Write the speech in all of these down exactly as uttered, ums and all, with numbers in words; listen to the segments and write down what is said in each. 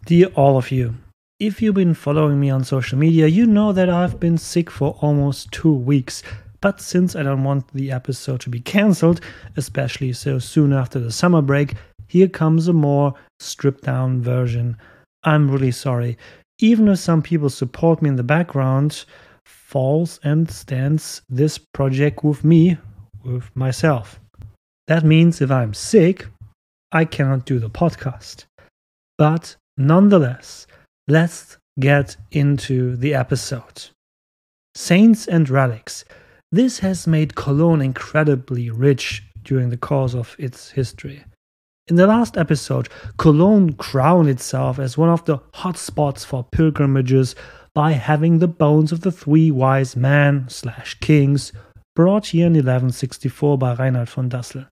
Dear all of you, if you've been following me on social media, you know that I've been sick for almost two weeks. But since I don't want the episode to be cancelled, especially so soon after the summer break, here comes a more stripped down version. I'm really sorry. Even if some people support me in the background, falls and stands this project with me, with myself. That means if I'm sick, I cannot do the podcast. But nonetheless, let's get into the episode. Saints and relics. This has made Cologne incredibly rich during the course of its history. In the last episode, Cologne crowned itself as one of the hotspots for pilgrimages by having the bones of the three wise men slash kings brought here in eleven sixty-four by Reinhard von Dassel.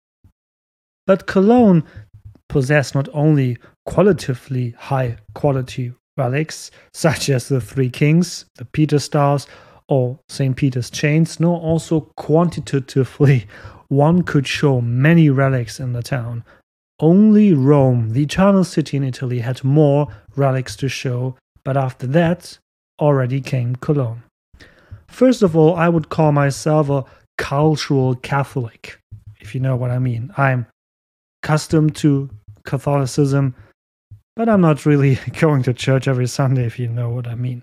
But Cologne possessed not only qualitatively high quality relics, such as the Three Kings, the Peter Stars, or Saint Peter's chains, nor also quantitatively one could show many relics in the town. Only Rome, the eternal city in Italy, had more relics to show, but after that already came Cologne. First of all, I would call myself a cultural Catholic, if you know what I mean. I'm accustomed to Catholicism, but I'm not really going to church every Sunday, if you know what I mean.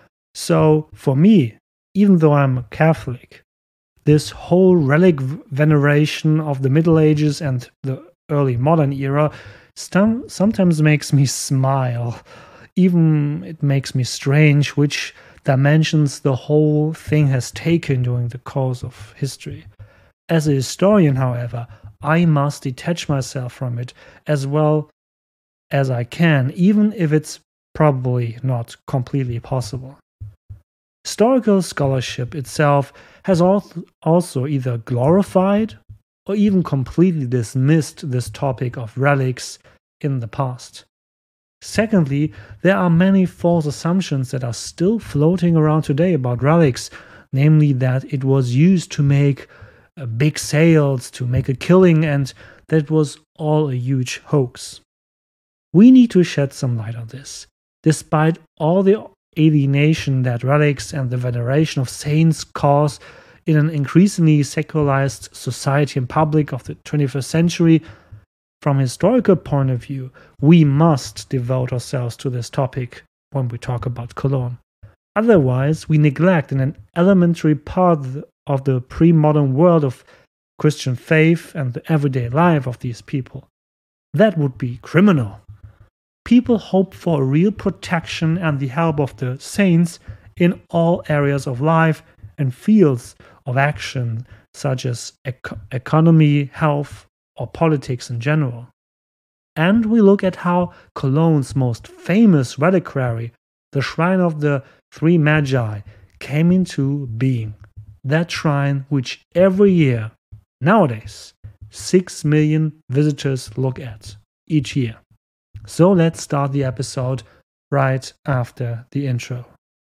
So for me, even though I'm a Catholic, this whole relic veneration of the Middle Ages and the early modern era stum- sometimes makes me smile. Even it makes me strange which dimensions the whole thing has taken during the course of history. As a historian, however, I must detach myself from it as well as I can, even if it's probably not completely possible. Historical scholarship itself has also either glorified or even completely dismissed this topic of relics in the past. Secondly, there are many false assumptions that are still floating around today about relics, namely that it was used to make uh, big sales, to make a killing, and that was all a huge hoax. We need to shed some light on this. Despite all the alienation that relics and the veneration of saints cause in an increasingly secularized society and public of the twenty-first century, from a historical point of view, we must devote ourselves to this topic when we talk about Cologne. Otherwise, we neglect an elementary part of the pre-modern world of Christian faith and the everyday life of these people. That would be criminal. People hope for a real protection and the help of the saints in all areas of life and fields of action, such as ec- economy, health, or politics in general. And we look at how Cologne's most famous reliquary, the Shrine of the Three Magi, came into being. That shrine which every year, nowadays, six million visitors look at each year. So let's start the episode right after the intro.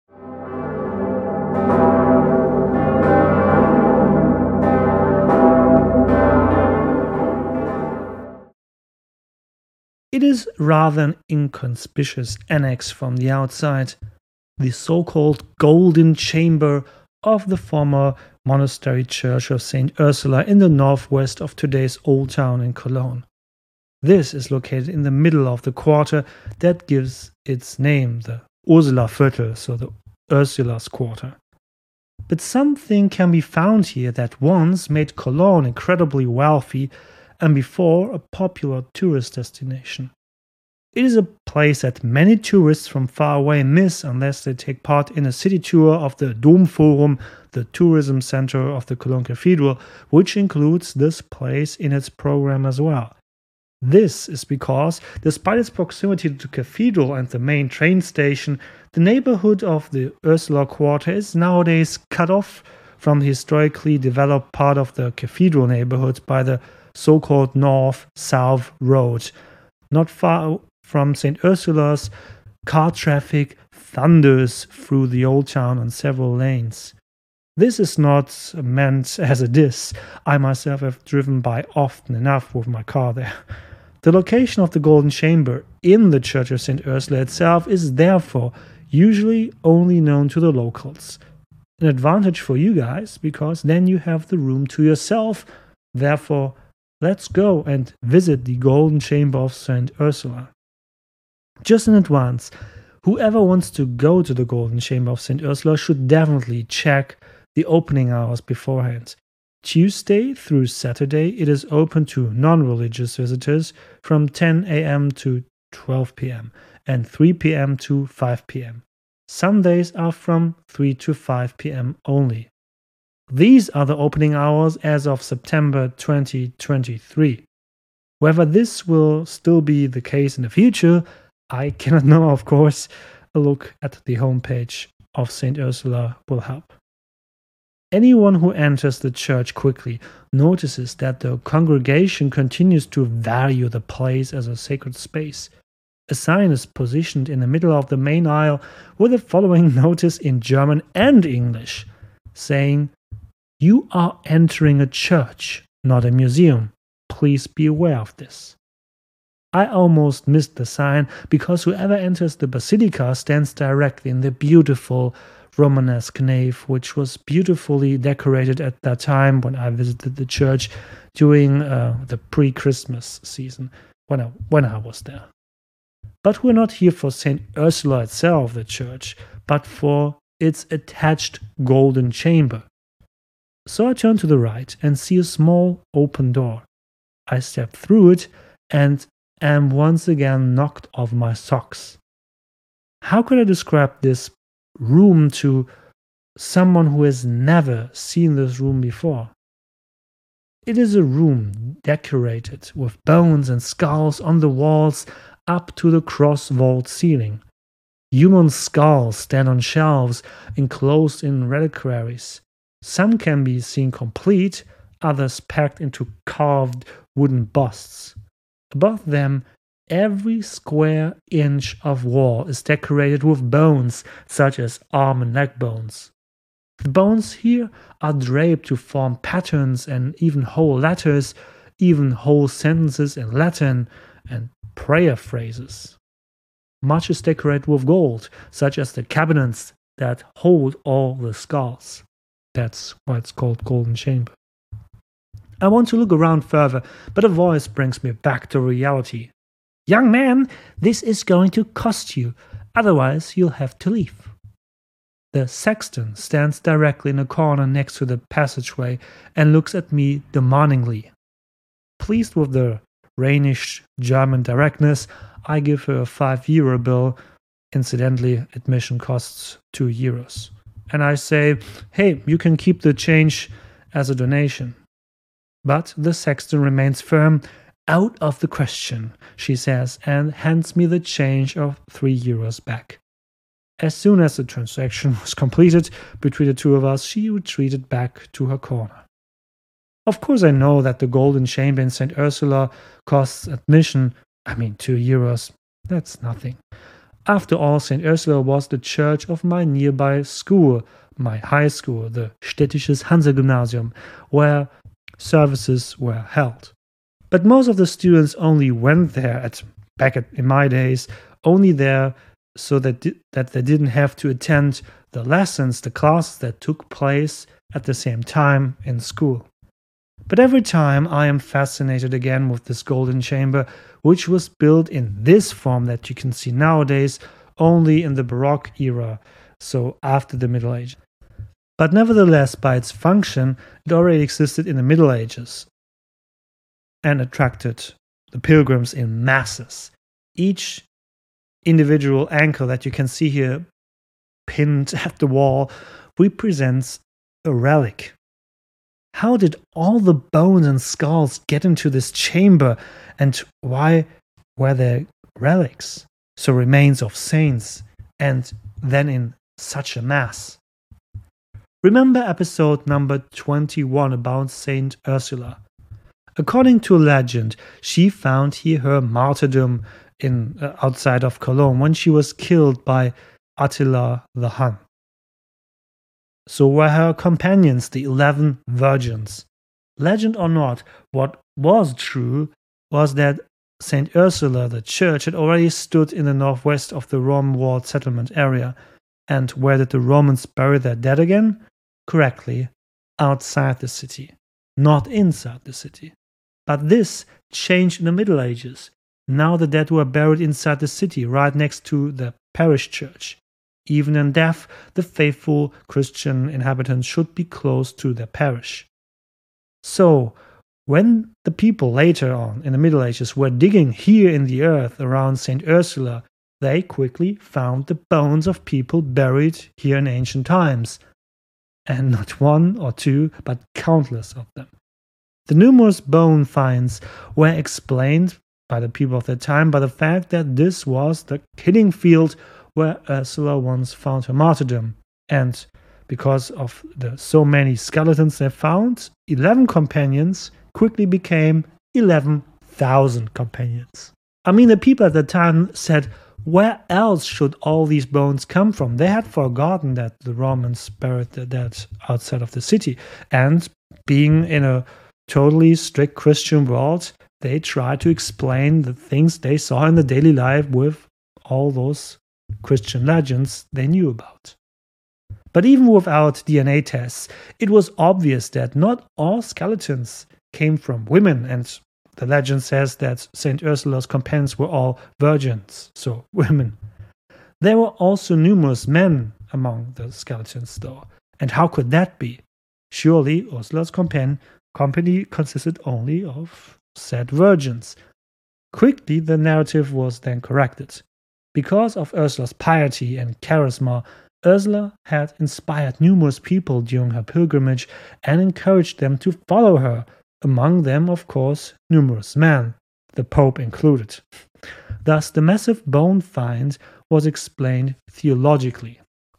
It is rather an inconspicuous annex from the outside, the so-called Golden Chamber of the former monastery church of Saint Ursula in the northwest of today's Old Town in Cologne. This is located in the middle of the quarter that gives its name, the Ursula Viertel, so the Ursula's quarter. But something can be found here that once made Cologne incredibly wealthy and before a popular tourist destination. It is a place that many tourists from far away miss unless they take part in a city tour of the Domforum, the tourism center of the Cologne Cathedral, which includes this place in its program as well. This is because, despite its proximity to the cathedral and the main train station, the neighborhood of the Ursula Quarter is nowadays cut off from the historically developed part of the cathedral neighborhood by the so-called North-South Road. Not far from Saint Ursula's, car traffic thunders through the old town on several lanes. This is not meant as a diss. I myself have driven by often enough with my car there. The location of the Golden Chamber in the Church of Saint Ursula itself is therefore usually only known to the locals. An advantage for you guys, because then you have the room to yourself. Therefore, let's go and visit the Golden Chamber of Saint Ursula. Just in advance, whoever wants to go to the Golden Chamber of Saint Ursula should definitely check the opening hours beforehand. Tuesday through Saturday, it is open to non-religious visitors from ten a.m. to twelve p.m. and three p.m. to five p.m. Sundays are from three to five p.m. only. These are the opening hours as of September twenty twenty-three. Whether this will still be the case in the future, I cannot know, of course. A look at the homepage of Saint Ursula will help. Anyone who enters the church quickly notices that the congregation continues to value the place as a sacred space. A sign is positioned in the middle of the main aisle with the following notice in German and English, saying, "You are entering a church, not a museum. Please be aware of this." I almost missed the sign because whoever enters the basilica stands directly in the beautiful Romanesque nave, which was beautifully decorated at that time when I visited the church during uh, the pre-Christmas season, when I, when I was there. But we're not here for Saint Ursula itself, the church, but for its attached golden chamber. So I turn to the right and see a small open door. I step through it and am once again knocked off my socks. How could I describe this room to someone who has never seen this room before? It is a room decorated with bones and skulls on the walls up to the cross-vault ceiling. Human skulls stand on shelves enclosed in reliquaries. Some can be seen complete, others packed into carved wooden busts. Above them, every square inch of wall is decorated with bones, such as arm and leg bones. The bones here are draped to form patterns and even whole letters, even whole sentences in Latin, and prayer phrases. Much is decorated with gold, such as the cabinets that hold all the skulls. That's why it's called Golden Chamber. I want to look around further, but a voice brings me back to reality. "Young man, this is going to cost you, otherwise you'll have to leave." The sexton stands directly in a corner next to the passageway and looks at me demandingly. Pleased with the Rhenish German directness, I give her a five euro bill. Incidentally, admission costs two euros. And I say, "Hey, you can keep the change as a donation." But the sexton remains firm. "Out of the question," she says, and hands me the change of three euros back. As soon as the transaction was completed between the two of us, she retreated back to her corner. Of course, I know that the Golden Chamber in Saint Ursula costs admission, I mean two euros, that's nothing. After all, Saint Ursula was the church of my nearby school, my high school, the Städtisches Hansa-Gymnasium, where services were held. But most of the students only went there, at back at, in my days, only there so that, di- that they didn't have to attend the lessons, the classes that took place at the same time in school. But every time I am fascinated again with this Golden Chamber, which was built in this form that you can see nowadays only in the Baroque era, so after the Middle Ages. But nevertheless, by its function, it already existed in the Middle Ages and attracted the pilgrims in masses. Each individual anchor that you can see here pinned at the wall represents a relic. How did all the bones and skulls get into this chamber, and why were there relics, so remains of saints, and then in such a mass? Remember episode number twenty-one about Saint Ursula. According to legend, she found here her martyrdom in uh, outside of Cologne when she was killed by Attila the Hun. So were her companions, the eleven virgins. Legend or not, what was true was that Saint Ursula, the church, had already stood in the northwest of the Rome-walled settlement area. And where did the Romans bury their dead again? Correctly, outside the city, not inside the city. But this changed in the Middle Ages. Now the dead were buried inside the city, right next to the parish church. Even in death, the faithful Christian inhabitants should be close to their parish. So, when the people later on in the Middle Ages were digging here in the earth around Saint Ursula, they quickly found the bones of people buried here in ancient times. And not one or two, but countless of them. The numerous bone finds were explained by the people of the time by the fact that this was the killing field where Ursula once found her martyrdom. And because of the so many skeletons they found, eleven companions quickly became eleven thousand companions. I mean, the people at the time said, where else should all these bones come from? They had forgotten that the Romans buried the dead outside of the city. And being in a totally strict Christian world, they tried to explain the things they saw in the daily life with all those Christian legends they knew about. But even without D N A tests, it was obvious that not all skeletons came from women, and the legend says that Saint Ursula's companions were all virgins, so women. There were also numerous men among the skeletons, though. And how could that be? Surely Ursula's companion company consisted only of said virgins. Quickly, the narrative was then corrected. Because of Ursula's piety and charisma, Ursula had inspired numerous people during her pilgrimage and encouraged them to follow her. Among them, of course, numerous men, the Pope included. Thus, the massive bone find was explained theologically.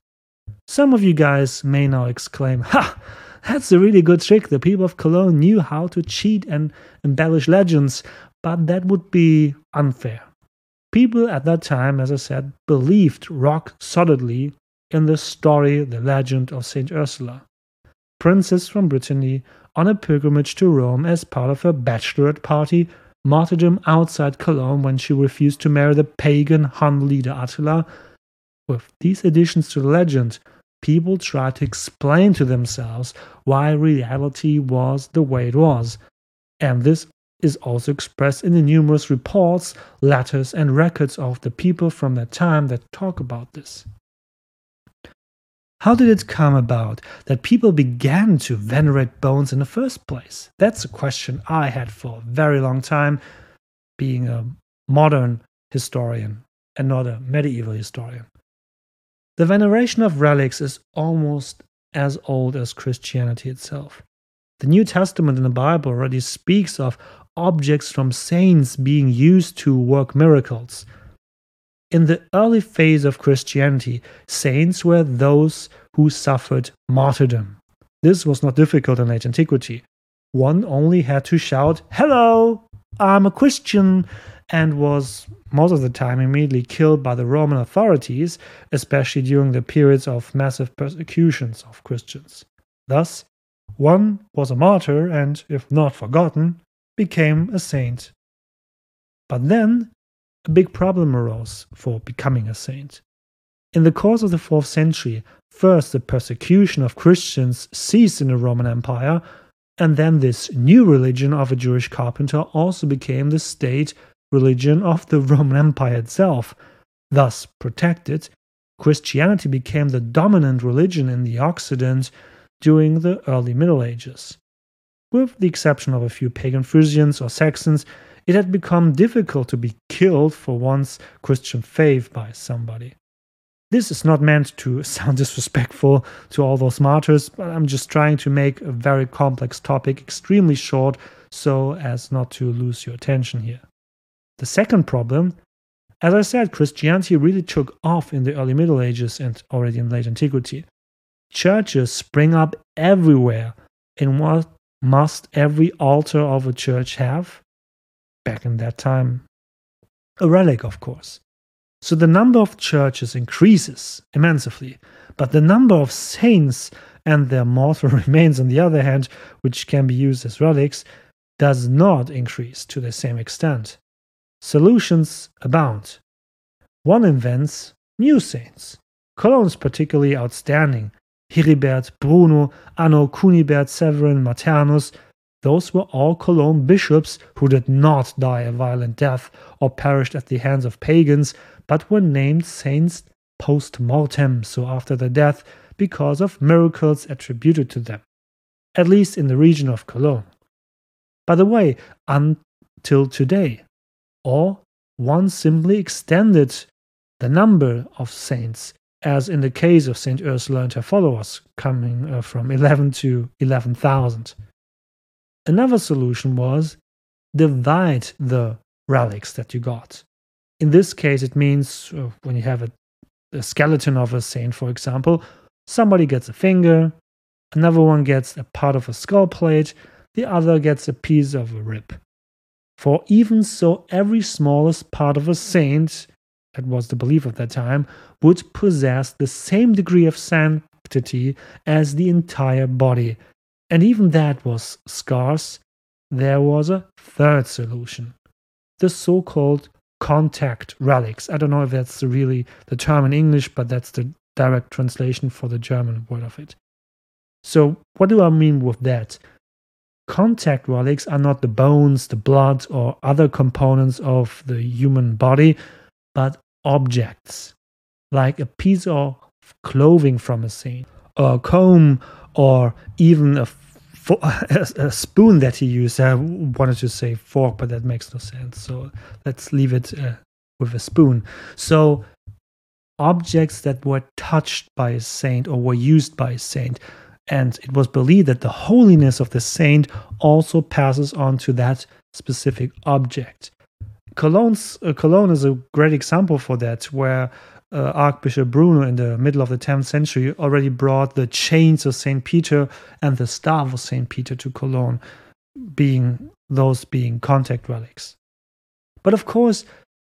Some of you guys may now exclaim, "Ha! That's a really good trick. The people of Cologne knew how to cheat and embellish legends," but that would be unfair. People at that time, as I said, believed rock solidly in the story, the legend of Saint Ursula, princess from Brittany, on a pilgrimage to Rome as part of her bachelorette party, martyrdom outside Cologne when she refused to marry the pagan Hun leader Attila. With these additions to the legend, people tried to explain to themselves why reality was the way it was. And this is also expressed in the numerous reports, letters, and records of the people from that time that talk about this. How did it come about that people began to venerate bones in the first place? That's a question I had for a very long time, being a modern historian and not a medieval historian. The veneration of relics is almost as old as Christianity itself. The New Testament in the Bible already speaks of objects from saints being used to work miracles. In the early phase of Christianity, saints were those who suffered martyrdom. This was not difficult in late antiquity. One only had to shout, "Hello, I'm a Christian," and was most of the time immediately killed by the Roman authorities, especially during the periods of massive persecutions of Christians. Thus, one was a martyr and, if not forgotten, became a saint. But then, a big problem arose for becoming a saint. In the course of the fourth century, first the persecution of Christians ceased in the Roman Empire, and then this new religion of a Jewish carpenter also became the state religion of the Roman Empire itself. Thus protected, Christianity became the dominant religion in the Occident during the early Middle Ages. With the exception of a few pagan Frisians or Saxons, it had become difficult to be killed for one's Christian faith by somebody. This is not meant to sound disrespectful to all those martyrs, but I'm just trying to make a very complex topic extremely short so as not to lose your attention here. The second problem, as I said, Christianity really took off in the early Middle Ages and already in late antiquity. Churches spring up everywhere. And what must every altar of a church have? Back in that time, a relic, of course. So the number of churches increases immensely, but the number of saints and their mortal remains, on the other hand, which can be used as relics, does not increase to the same extent. Solutions abound. One invents new saints. Cologne's particularly outstanding. Heribert, Bruno, Anno, Cunibert, Severin, Maternus, those were all Cologne bishops who did not die a violent death or perished at the hands of pagans, but were named saints post mortem, so after their death, because of miracles attributed to them, at least in the region of Cologne. By the way, until today, or one simply extended the number of saints, as in the case of Saint Ursula and her followers, coming uh, from eleven to eleven thousand. Another solution was divide the relics that you got. In this case, it means uh, when you have a, a skeleton of a saint, for example, somebody gets a finger, another one gets a part of a skull plate, the other gets a piece of a rib. For even so, every smallest part of a saint, that was the belief of that time, would possess the same degree of sanctity as the entire body. And even that was scarce. There was a third solution, the so-called contact relics. I don't know if that's really the term in English, but that's the direct translation for the German word of it. So what do I mean with that? Contact relics are not the bones, the blood, or other components of the human body, but objects, like a piece of clothing from a saint, or a comb, or even a, fo- a, a spoon that he used. I wanted to say fork, but that makes no sense. So let's leave it uh, with a spoon. So objects that were touched by a saint or were used by a saint. And it was believed that the holiness of the saint also passes on to that specific object. Cologne's, uh, Cologne is a great example for that, where uh, Archbishop Bruno in the middle of the tenth century already brought the chains of Saint Peter and the staff of Saint Peter to Cologne, being those being contact relics. But of course,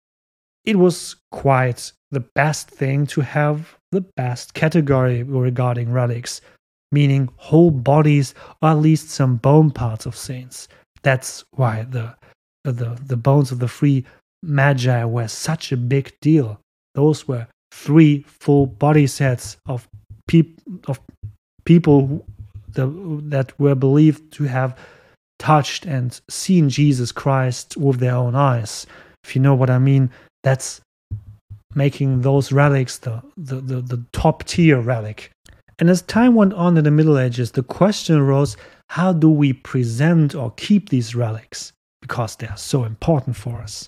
it was quite the best thing to have the best category regarding relics, meaning whole bodies or at least some bone parts of saints. That's why the the, the bones of the three magi were such a big deal. Those were three full body sets of, peop- of people the, that were believed to have touched and seen Jesus Christ with their own eyes. If you know what I mean, that's making those relics the, the, the, the top tier relic. And as time went on in the Middle Ages, the question arose, how do we present or keep these relics? Because they are so important for us.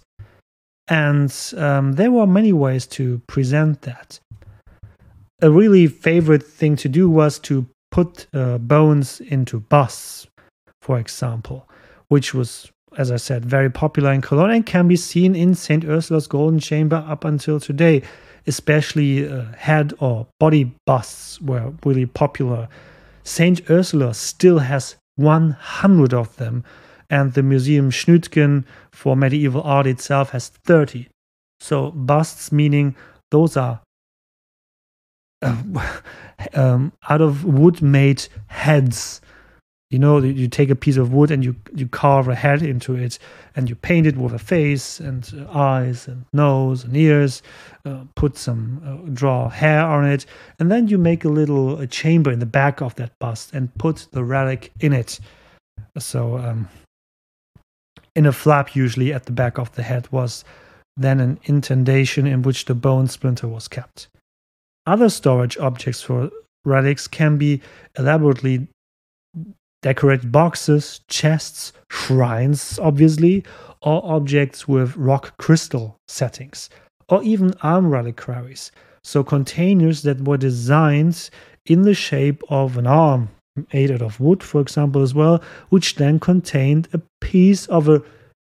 And um, there were many ways to present that. A really favorite thing to do was to put uh, bones into busts, for example, which was, as I said, very popular in Cologne and can be seen in Saint Ursula's Golden Chamber up until today. Especially uh, head or body busts were really popular. Saint Ursula still has one hundred of them, and the Museum Schnütgen for medieval art itself has thirty. So busts, meaning those are uh, um, out of wood made heads. You know, you take a piece of wood and you, you carve a head into it, and you paint it with a face and uh, eyes and nose and ears, uh, put some, uh, draw hair on it, and then you make a little a chamber in the back of that bust and put the relic in it. So um, in a flap usually at the back of the head was then an indentation in which the bone splinter was kept. Other storage objects for relics can be elaborately decorated boxes, chests, shrines, obviously, or objects with rock crystal settings, or even arm reliquaries, so containers that were designed in the shape of an arm, made out of wood, for example, as well, which then contained a piece of a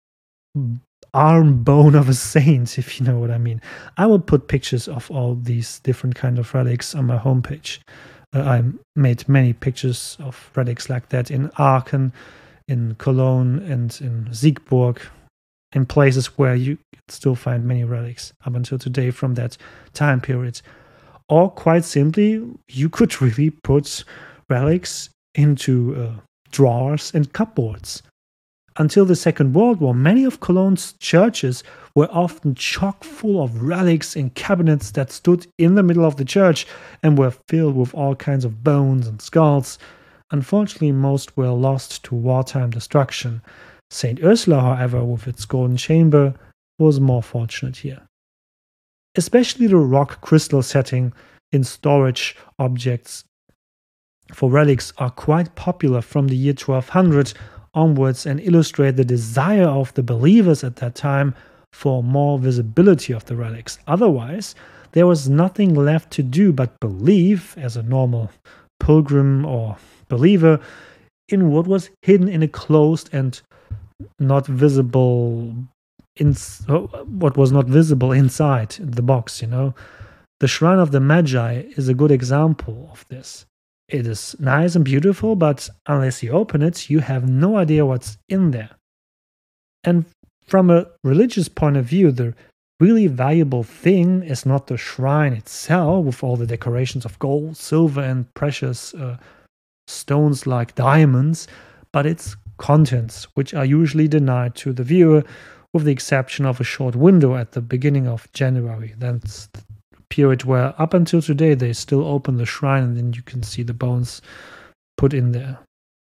arm bone of a saint, if you know what I mean. I will put pictures of all these different kind of relics on my homepage. Uh, I made many pictures of relics like that in Aachen, in Cologne, and in Siegburg, in places where you still find many relics up until today from that time period. Or quite simply, you could really put relics into uh, drawers and cupboards. Until the Second World War, many of Cologne's churches were often chock full of relics in cabinets that stood in the middle of the church and were filled with all kinds of bones and skulls. Unfortunately, most were lost to wartime destruction. Saint Ursula, however, with its golden chamber, was more fortunate here. Especially the rock crystal setting in storage objects for relics are quite popular from the year twelve hundred onwards and illustrate the desire of the believers at that time for more visibility of the relics. Otherwise, there was nothing left to do but believe, as a normal pilgrim or believer, in what was hidden in a closed and not visible in what was not visible inside the box, you know. The Shrine of the Magi is a good example of this. It is nice and beautiful, but unless you open it, you have no idea what's in there. And from a religious point of view, the really valuable thing is not the shrine itself with all the decorations of gold, silver, and precious uh, stones like diamonds, but its contents, which are usually denied to the viewer, with the exception of a short window at the beginning of January. That's the period where, up until today, they still open the shrine and then you can see the bones put in there.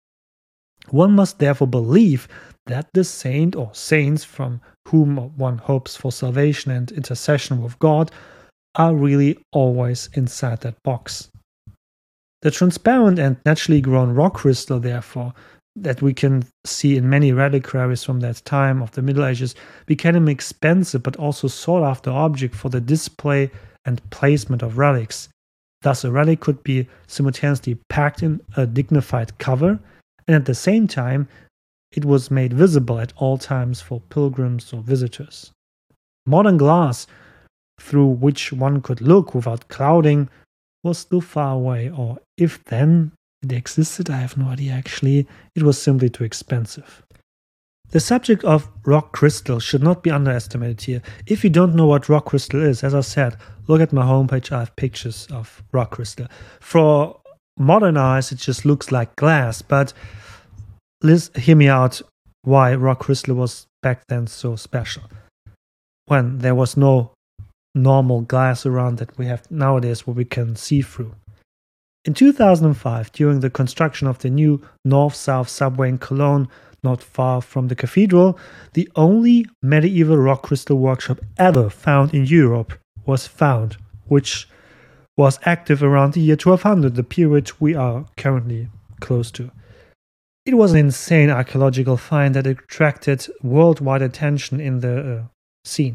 One must therefore believe that the saint or saints from whom one hopes for salvation and intercession with God are really always inside that box. The transparent and naturally grown rock crystal, therefore, that we can see in many reliquaries from that time of the Middle Ages, became an expensive but also sought after object for the display and placement of relics. Thus, a relic could be simultaneously packed in a dignified cover, and at the same time, it was made visible at all times for pilgrims or visitors. Modern glass, through which one could look without clouding, was still far away, or if then it existed, I have no idea actually, it was simply too expensive. The subject of rock crystal should not be underestimated here. If you don't know what rock crystal is, as I said, look at my homepage, I have pictures of rock crystal. For modern eyes, it just looks like glass, but let's hear me out why rock crystal was back then so special. When there was no normal glass around that we have nowadays what we can see through. In two thousand five, during the construction of the new north-south subway in Cologne, not far from the cathedral, the only medieval rock crystal workshop ever found in Europe was found, which was active around the year twelve hundred, the period we are currently close to. It was an insane archaeological find that attracted worldwide attention in the uh, scene.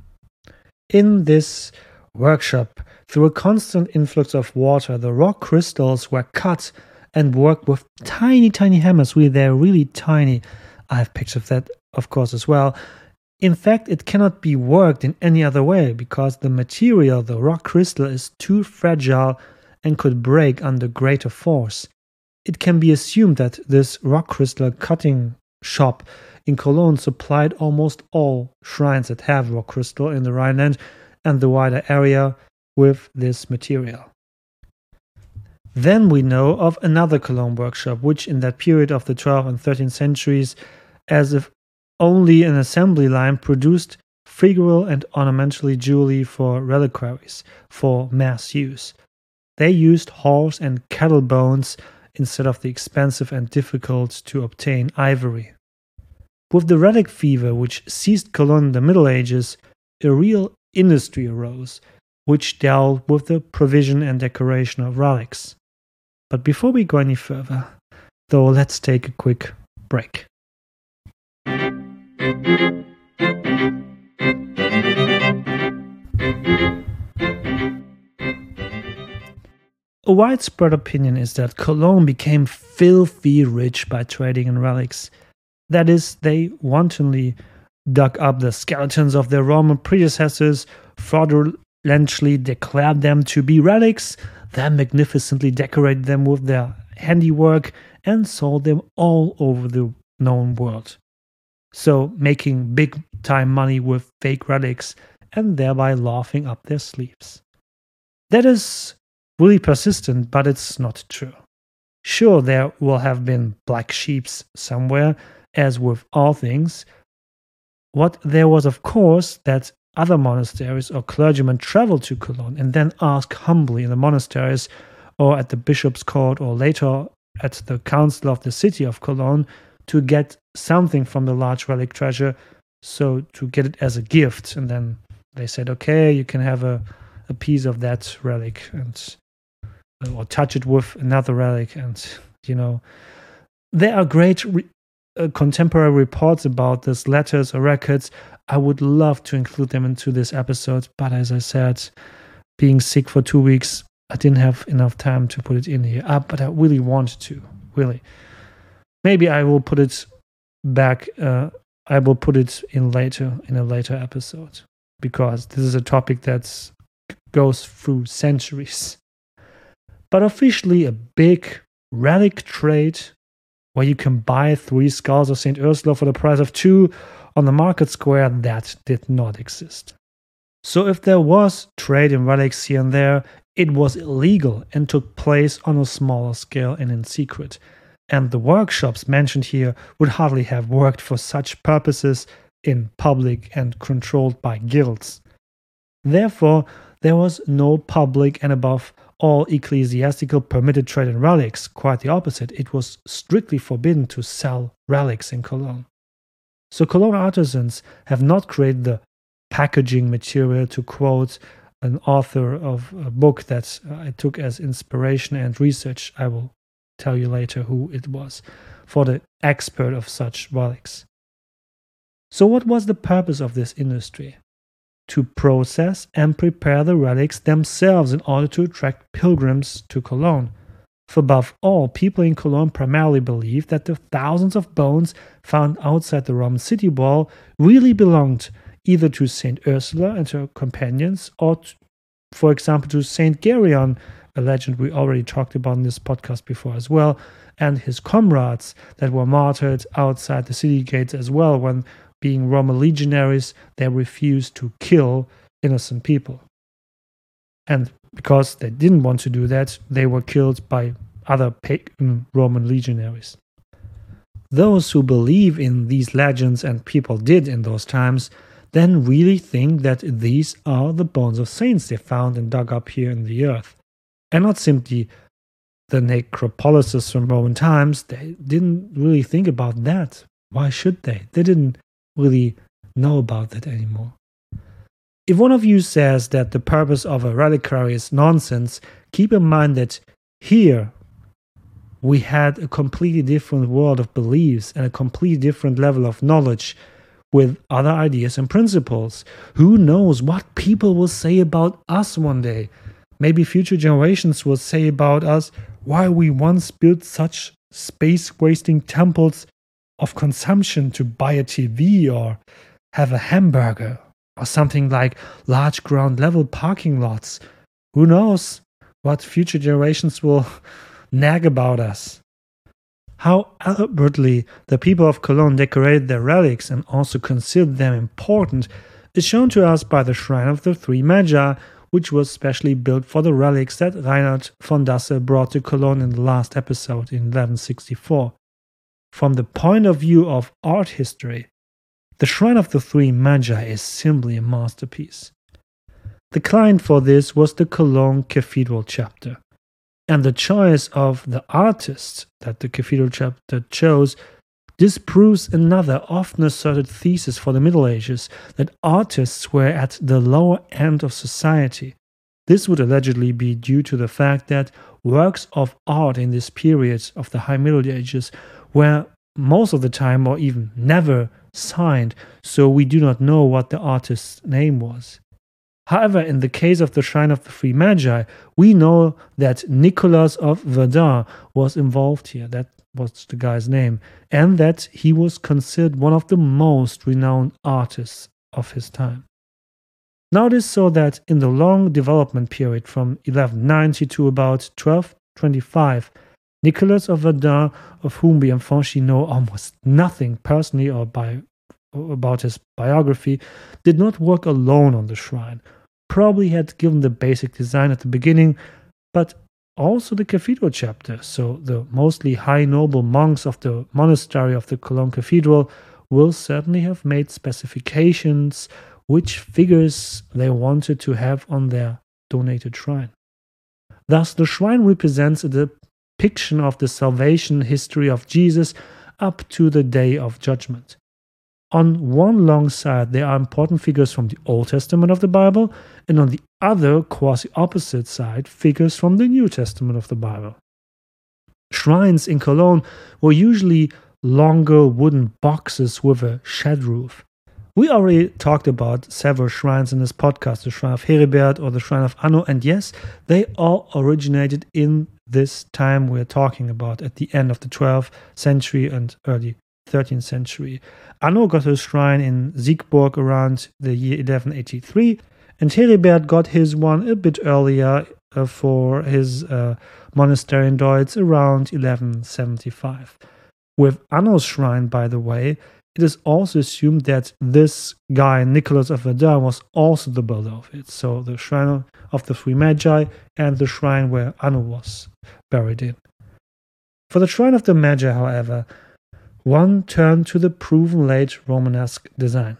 In this workshop, through a constant influx of water, the rock crystals were cut and worked with tiny, tiny hammers. Really, they're really tiny. I have pictures of that, of course, as well. In fact, it cannot be worked in any other way because the material, the rock crystal, is too fragile and could break under greater force. It can be assumed that this rock crystal cutting shop in Cologne supplied almost all shrines that have rock crystal in the Rhineland and the wider area with this material. Then we know of another Cologne workshop, which in that period of the twelfth and thirteenth centuries, as if only an assembly line, produced figural and ornamentally jewelry for reliquaries, for mass use. They used horse and cattle bones instead of the expensive and difficult to obtain ivory. With the relic fever which seized Cologne in the Middle Ages, a real industry arose, which dealt with the provision and decoration of relics. But before we go any further, though, let's take a quick break. A widespread opinion is that Cologne became filthy rich by trading in relics. That is, they wantonly dug up the skeletons of their Roman predecessors, fraudulently declared them to be relics, then magnificently decorated them with their handiwork and sold them all over the known world. So making big-time money with fake relics and thereby laughing up their sleeves. That is really persistent, but it's not true. Sure, there will have been black sheeps somewhere, as with all things, what there was, of course, that other monasteries or clergymen traveled to Cologne and then asked humbly in the monasteries or at the bishop's court or later at the council of the city of Cologne to get something from the large relic treasure, so to get it as a gift. And then they said, okay, you can have a, a piece of that relic and or touch it with another relic. And, you know, there are great re- uh, contemporary reports about this, letters or records. I would love to include them into this episode, but as I said, being sick for two weeks, I didn't have enough time to put it in here. Uh, but I really want to, really. Maybe I will put it back. Uh, I will put it in later, in a later episode, because this is a topic that goes through centuries. But officially, a big relic trade where you can buy three skulls of Saint Ursula for the price of two on the market square, that did not exist. So if there was trade in relics here and there, it was illegal and took place on a smaller scale and in secret. And the workshops mentioned here would hardly have worked for such purposes in public and controlled by guilds. Therefore, there was no public and above all ecclesiastical permitted trade in relics. Quite the opposite, it was strictly forbidden to sell relics in Cologne. So Cologne artisans have not created the packaging material, to quote an author of a book that I took as inspiration and research. I will tell you later who it was, for the expert of such relics. So what was the purpose of this industry? To process and prepare the relics themselves in order to attract pilgrims to Cologne. For above all, people in Cologne primarily believed that the thousands of bones found outside the Roman city wall really belonged either to Saint Ursula and her companions, or, to, for example, to Saint Gereon, a legend we already talked about in this podcast before as well, and his comrades that were martyred outside the city gates as well. When being Roman legionaries, they refused to kill innocent people. And because they didn't want to do that, they were killed by other pagan Roman legionaries. Those who believe in these legends, and people did in those times, then really think that these are the bones of saints they found and dug up here in the earth. And not simply the necropolises from Roman times. They didn't really think about that. Why should they? They didn't really know about that anymore. If one of you says that the purpose of a reliquary is nonsense, keep in mind that here we had a completely different world of beliefs and a completely different level of knowledge with other ideas and principles. Who knows what people will say about us one day? Maybe future generations will say about us why we once built such space-wasting temples of consumption to buy a T V or have a hamburger, or something like large ground-level parking lots. Who knows what future generations will nag about us. How elaborately the people of Cologne decorated their relics and also considered them important is shown to us by the Shrine of the Three Magi, which was specially built for the relics that Reinhard von Dassel brought to Cologne in the last episode in eleven sixty-four. From the point of view of art history, the Shrine of the Three Magi is simply a masterpiece. The client for this was the Cologne Cathedral chapter, and the choice of the artist that the Cathedral chapter chose disproves another often asserted thesis for the Middle Ages, that artists were at the lower end of society. This would allegedly be due to the fact that works of art in this period of the High Middle Ages were most of the time or even never signed, so we do not know what the artist's name was. However, in the case of the Shrine of the Three Magi, we know that Nicolas of Verdun was involved here. That was the guy's name, and that he was considered one of the most renowned artists of his time. Now it is so that in the long development period from eleven ninety to about twelve twenty-five, Nicolas of Verdun, of whom we unfortunately know almost nothing personally or by about his biography, did not work alone on the shrine. Probably had given the basic design at the beginning, but also the cathedral chapter, so the mostly high noble monks of the monastery of the Cologne Cathedral, will certainly have made specifications which figures they wanted to have on their donated shrine. Thus, the shrine represents a depiction of the salvation history of Jesus up to the day of judgment. On one long side, there are important figures from the Old Testament of the Bible, and on the other, quasi-opposite side, figures from the New Testament of the Bible. Shrines in Cologne were usually longer wooden boxes with a shed roof. We already talked about several shrines in this podcast, the Shrine of Heribert or the Shrine of Anno, and yes, they all originated in this time we're talking about, at the end of the twelfth century and early thirteenth century. Anno got his shrine in Siegburg around the year eleven eighty-three, and Heribert got his one a bit earlier uh, for his uh, monastery in Deutz around eleven seventy-five. With Anno's shrine, by the way, it is also assumed that this guy, Nicholas of Verdun, was also the builder of it. So the shrine of the three Magi and the shrine where Anno was buried in. For the shrine of the Magi, however, one turned to the proven late Romanesque design.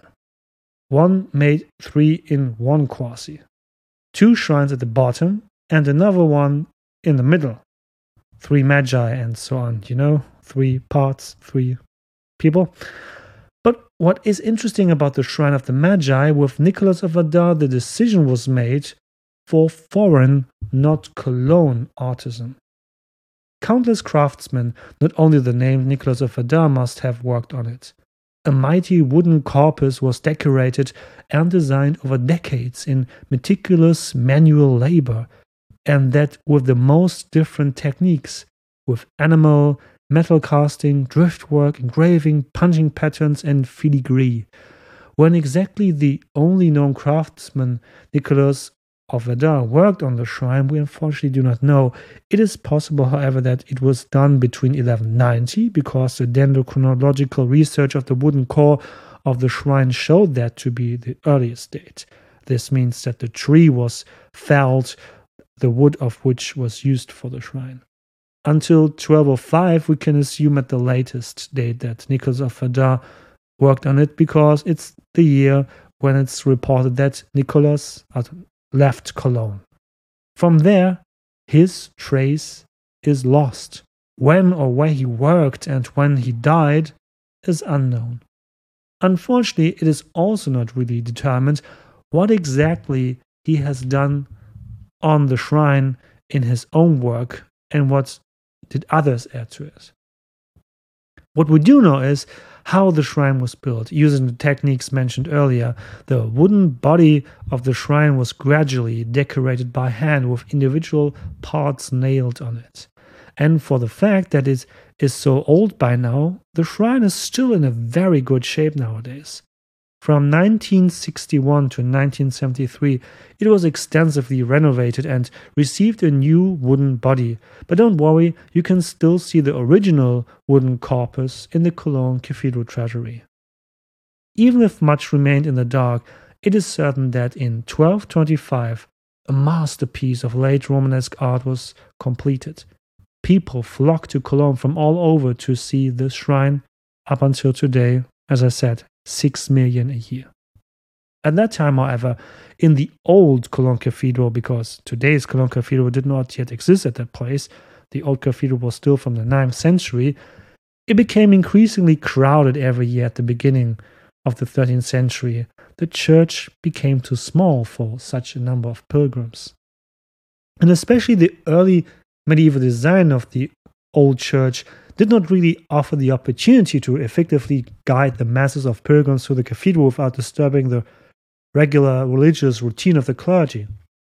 One made three in one quasi. Two shrines at the bottom and another one in the middle. Three Magi and so on, you know, three parts, three people. But what is interesting about the Shrine of the Magi, with Nicholas of Verdun, the decision was made for foreign, not Cologne artisan. Countless craftsmen, not only the named Nicholas of Verdun, must have worked on it. A mighty wooden corpus was decorated and designed over decades in meticulous manual labor, and that with the most different techniques, with animal, metal casting, driftwork, engraving, punching patterns, and filigree. When exactly the only known craftsman, Nicholas of Verdun, worked on the shrine, we unfortunately do not know. It is possible, however, that it was done between eleven ninety, because the dendrochronological research of the wooden core of the shrine showed that to be the earliest date. This means that the tree was felled, the wood of which was used for the shrine. Until twelve oh five, we can assume at the latest date that Nicholas of Verdun worked on it, because it's the year when it's reported that Nicholas left Cologne. From there, his trace is lost. When or where he worked and when he died is unknown. Unfortunately, it is also not really determined what exactly he has done on the shrine in his own work and what did others add to it. What we do know is how the shrine was built, using the techniques mentioned earlier. The wooden body of the shrine was gradually decorated by hand with individual parts nailed on it. And for the fact that it is so old by now, the shrine is still in a very good shape nowadays. From nineteen sixty-one to nineteen seventy-three, it was extensively renovated and received a new wooden body. But don't worry, you can still see the original wooden corpus in the Cologne Cathedral treasury. Even if much remained in the dark, it is certain that in twelve twenty-five, a masterpiece of late Romanesque art was completed. People flocked to Cologne from all over to see this shrine. Up until today, as I said, six million a year. At that time, however, in the old Cologne Cathedral, because today's Cologne Cathedral did not yet exist at that place, the old cathedral was still from the ninth century, it became increasingly crowded every year at the beginning of the thirteenth century. The church became too small for such a number of pilgrims. And especially the early medieval design of the old church did not really offer the opportunity to effectively guide the masses of pilgrims through the cathedral without disturbing the regular religious routine of the clergy.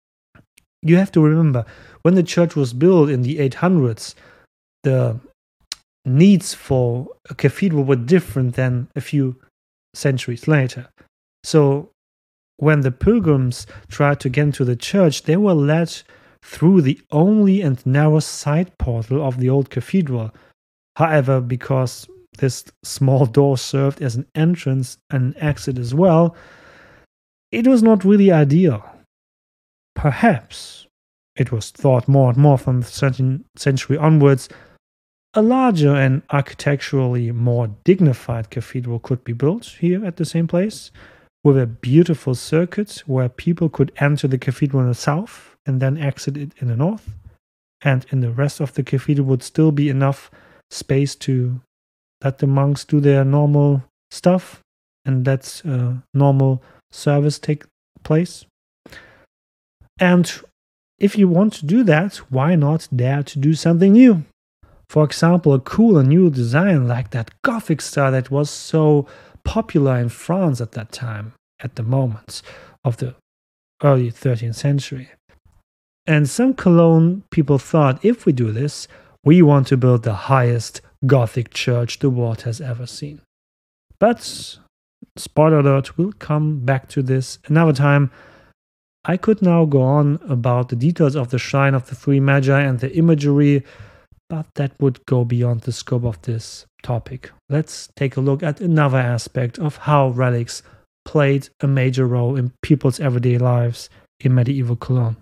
You have to remember, when the church was built in the eight hundreds, the needs for a cathedral were different than a few centuries later. So when the pilgrims tried to get into the church, they were led through the only and narrow side portal of the old cathedral. However, because this small door served as an entrance and an exit as well, it was not really ideal. Perhaps, it was thought more and more from the thirteenth century onwards, a larger and architecturally more dignified cathedral could be built here at the same place, with a beautiful circuit where people could enter the cathedral in the south and then exit it in the north. And in the rest of the cathedral would still be enough space to let the monks do their normal stuff and let uh, normal service take place. And if you want to do that, why not dare to do something new? For example, a cool and new design like that Gothic style that was so popular in France at that time, at the moment of the early thirteenth century. And some Cologne people thought, if we do this, we want to build the highest Gothic church the world has ever seen. But, spoiler alert, we'll come back to this another time. I could now go on about the details of the Shrine of the Three Magi and the imagery, but that would go beyond the scope of this topic. Let's take a look at another aspect of how relics played a major role in people's everyday lives in medieval Cologne.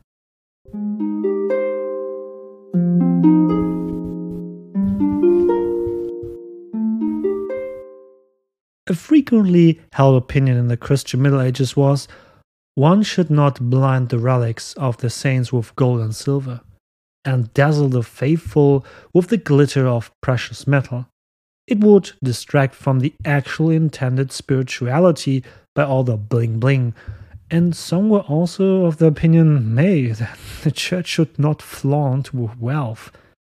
A frequently held opinion in the Christian Middle Ages was, one should not blind the relics of the saints with gold and silver, and dazzle the faithful with the glitter of precious metal. It would distract from the actual intended spirituality by all the bling-bling, and some were also of the opinion, nay, that the church should not flaunt with wealth.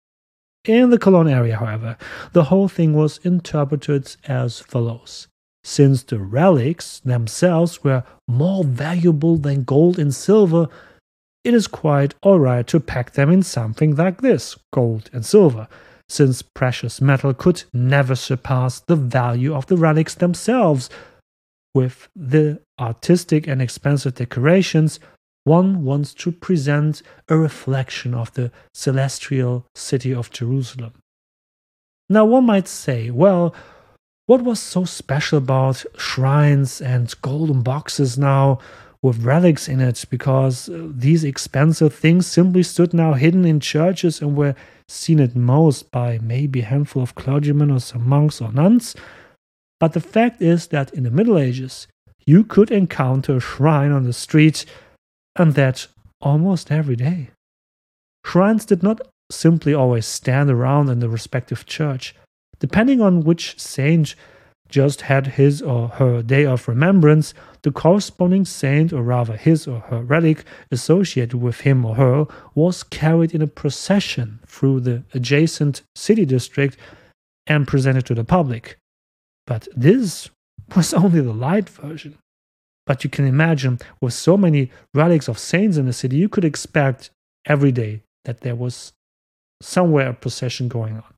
In the Cologne area, however, the whole thing was interpreted as follows. Since the relics themselves were more valuable than gold and silver, it is quite alright to pack them in something like this, gold and silver, since precious metal could never surpass the value of the relics themselves. With the artistic and expensive decorations, one wants to present a reflection of the celestial city of Jerusalem. Now one might say, well, what was so special about shrines and golden boxes now with relics in it, because these expensive things simply stood now hidden in churches and were seen at most by maybe a handful of clergymen or some monks or nuns? But the fact is that in the Middle Ages, you could encounter a shrine on the street, and that almost every day. Shrines did not simply always stand around in the respective church. Depending on which saint just had his or her day of remembrance, the corresponding saint, or rather his or her relic associated with him or her, was carried in a procession through the adjacent city district and presented to the public. But this was only the light version. But you can imagine, with so many relics of saints in the city, you could expect every day that there was somewhere a procession going on.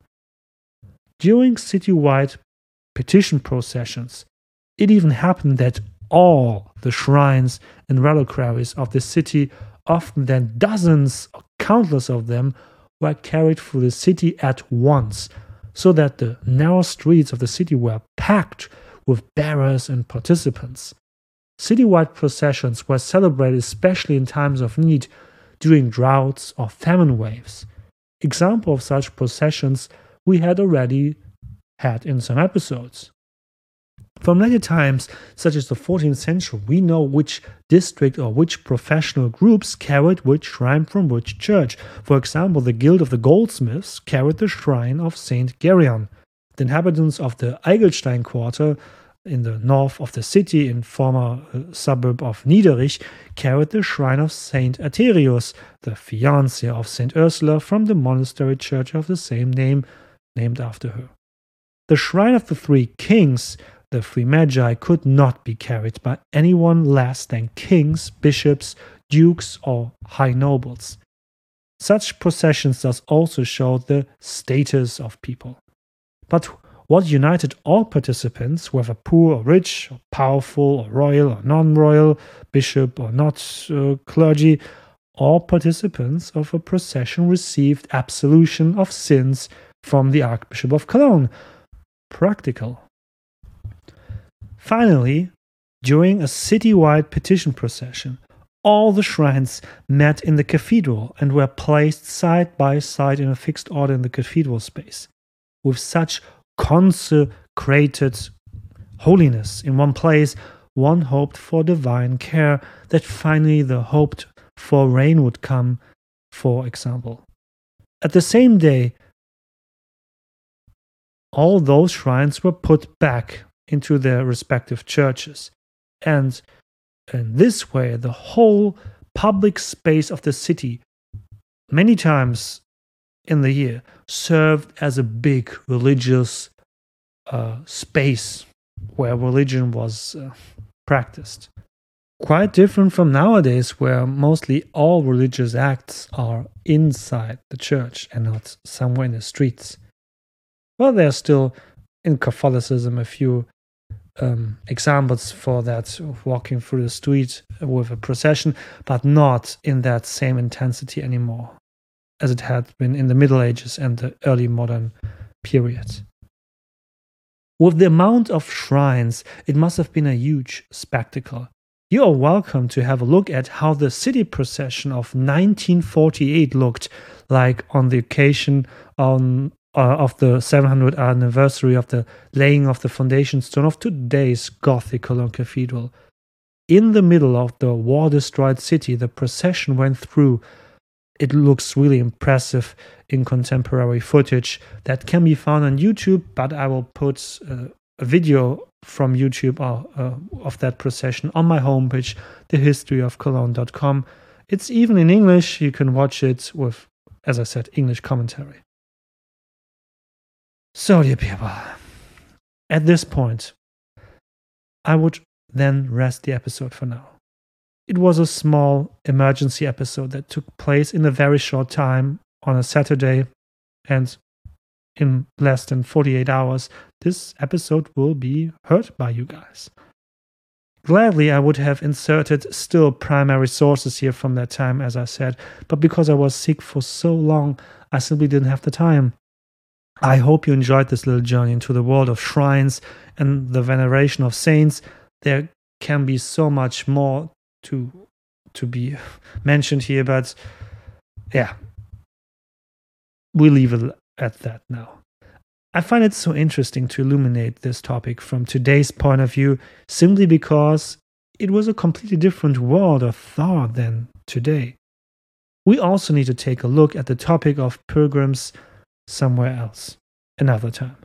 During citywide petition processions, it even happened that all the shrines and reliquaries of the city, often then dozens or countless of them, were carried through the city at once, so that the narrow streets of the city were packed with bearers and participants. Citywide processions were celebrated especially in times of need, during droughts or famine waves. Example of such processions we had already had in some episodes. From later times, such as the fourteenth century, we know which district or which professional groups carried which shrine from which church. For example, the Guild of the Goldsmiths carried the shrine of Saint Gereon. The inhabitants of the Eigelstein quarter in the north of the city, in former uh, suburb of Niederich, carried the shrine of Saint Aetherius, the fiancé of Saint Ursula, from the monastery church of the same name, named after her. The shrine of the Three Kings, the Three Magi, could not be carried by anyone less than kings, bishops, dukes, or high nobles. Such processions thus also showed the status of people. But what united all participants, whether poor or rich, or powerful or royal or non-royal, bishop or not uh, clergy, all participants of a procession received absolution of sins from the Archbishop of Cologne. Practical. Finally, during a citywide petition procession, All the shrines met in the cathedral and were placed side by side in a fixed order in the cathedral space. With such consecrated holiness in one place, one hoped for divine care, that finally the hoped for rain would come, for example. At the same day, all those shrines were put back into their respective churches, and in this way the whole public space of the city, many times in the year, served as a big religious uh, space where religion was uh, practiced. Quite different from nowadays, where mostly all religious acts are inside the church and not somewhere in the streets. Well, there's still in Catholicism a few um, examples for that, walking through the street with a procession, but not in that same intensity anymore as it had been in the Middle Ages and the early modern period. With the amount of shrines, it must have been a huge spectacle. You are welcome to have a look at how the city procession of nineteen forty-eight looked like on the occasion on, uh, of the seven hundredth anniversary of the laying of the foundation stone of today's Gothic Cologne Cathedral. In the middle of the war-destroyed city, the procession went through. It looks really impressive in contemporary footage that can be found on YouTube, but I will put uh, a video from YouTube uh, uh, of that procession on my homepage, the history of cologne dot com. It's even in English. You can watch it with, as I said, English commentary. So, dear people, at this point, I would then rest the episode for now. It was a small emergency episode that took place in a very short time on a Saturday, and in less than forty-eight hours, this episode will be heard by you guys. Gladly, I would have inserted still primary sources here from that time, as I said, but because I was sick for so long, I simply didn't have the time. I hope you enjoyed this little journey into the world of shrines and the veneration of saints. There can be so much more to to be mentioned here, but yeah, we leave it at that now. I find it so interesting to illuminate this topic from today's point of view, simply because it was a completely different world of thought than today. We also need to take a look at the topic of pilgrims somewhere else, another time.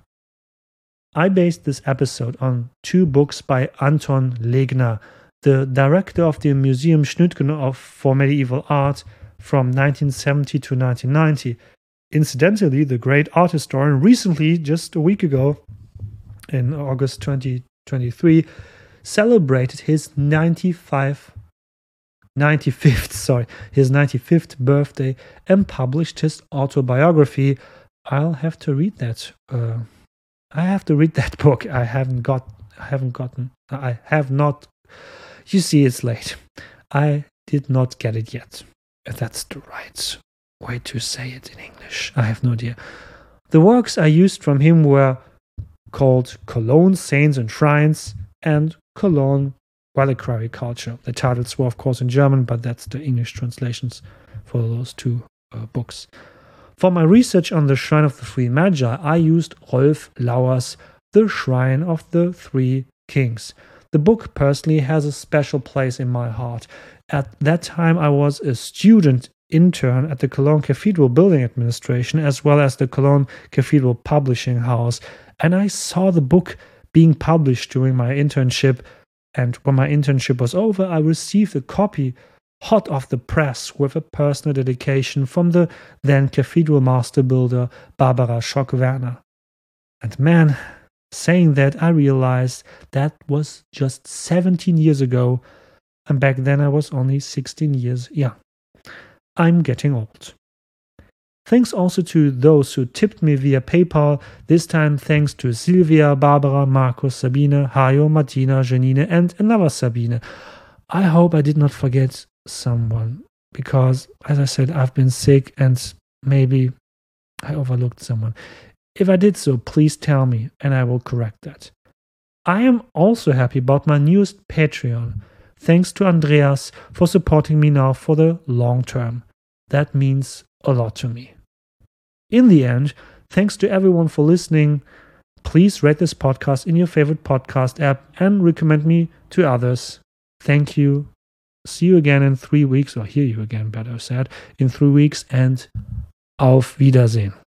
I based this episode on two books by Anton Legner, the director of the Museum Schnütgen for Medieval Art from nineteen seventy to nineteen ninety. Incidentally, the great art historian recently, just a week ago, in August twenty twenty-three, celebrated his ninety-five, ninety-fifth, sorry, his ninety-fifth birthday and published his autobiography. I'll have to read that. Uh, I have to read that book. I haven't got. I haven't gotten. I have not. You see, it's late. I did not get it yet. If that's the right way to say it in English, I have no idea. The works I used from him were called Cologne Saints and Shrines and Cologne Reliquary Culture. The titles were, of course, in German, but that's the English translations for those two uh, books. For my research on the Shrine of the Three Magi, I used Rolf Lauer's The Shrine of the Three Kings. The book personally has a special place in my heart. At that time, I was a student intern at the Cologne Cathedral Building Administration, as well as the Cologne Cathedral Publishing House, and I saw the book being published during my internship. And when my internship was over, I received a copy hot off the press with a personal dedication from the then cathedral master builder Barbara Schock-Werner. And man, saying that, I realized that was just seventeen years ago, and back then I was only sixteen years young. I'm getting old. Thanks also to those who tipped me via PayPal, this time thanks to Silvia, Barbara, Markus, Sabine, Hajo, Martina, Janine, and another Sabine. I hope I did not forget someone, because, as I said, I've been sick and maybe I overlooked someone. If I did so, please tell me and I will correct that. I am also happy about my newest Patreon. thanks to Andreas for supporting me now for the long term. That means a lot to me. In the end, thanks to everyone for listening. Please rate this podcast in your favorite podcast app and recommend me to others. Thank you. See you again in three weeks, or hear you again, better said, in three weeks, and auf Wiedersehen.